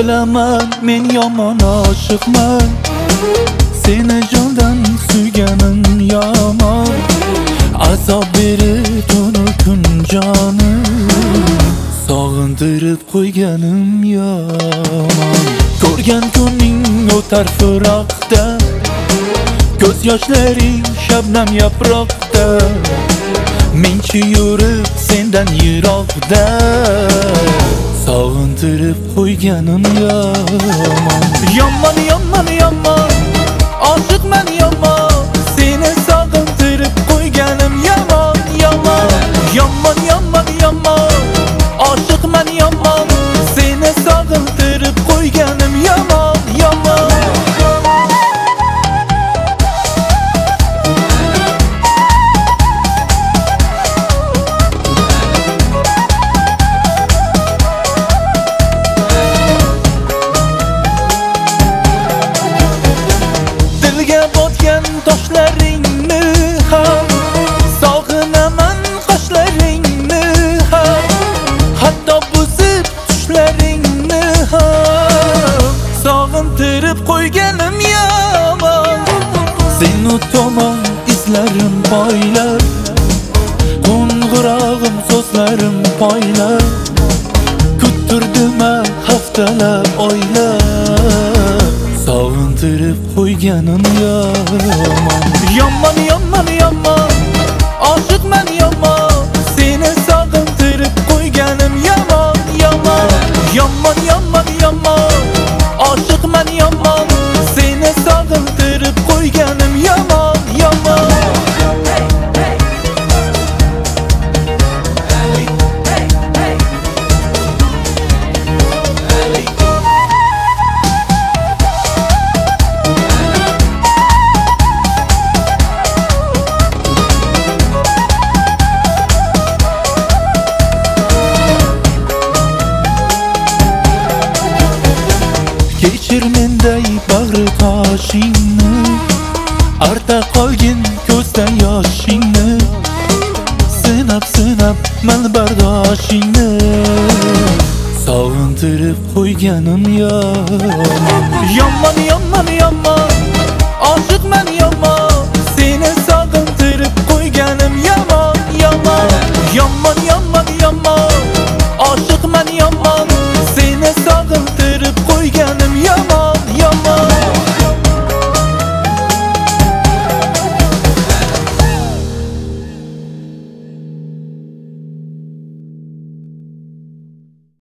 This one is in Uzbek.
Bilaman men yomon oshiqman, seni jondan suyganim yomon. Azob berib tunu kun jonim, sog'intirib qo'yganim yomon. Ko'rgan kuning o'tar firoqda, ko'z yoshlaring shabnam yaproqda. Menchi yurib sendan yiroqda, sog'intirib qo'yganim yomon. Yomon, yomon, yomon, oshiqman yomon, seni sog'intirib qo'yganim yomon, yomon. Yomon, yomon, yomon, oshiqman yomon, seni sog'intirib qo'yganim yomon, yomon. Botgan toshlaringni ham, sog'inaman qoshlaringni ham, hatto buzib tushlaringni ham, sog'intirib qo'yganim yomon. Seni tomon izlarim poylar, qo'ng'irog'im so'zlarim poylar, kuttirdim haftalab oylar, sog'intirib qo'yganim yomon. Yomon, yomon, yomon, oshiqman yomon, seni sog'intirib qo'yganim yomon, yomon. Yomon, yomon, yomon, oshiqman yomon, seni sog'intirib qo'yganim yomon, yomon. Kechir menday bag'ri toshingni, arta qolgin ko'zdan yoshingni, sinab sinab mal bardoshingni, sog'intirib qo'yganim yomon. Yomon, yomon, yomon, oshiqman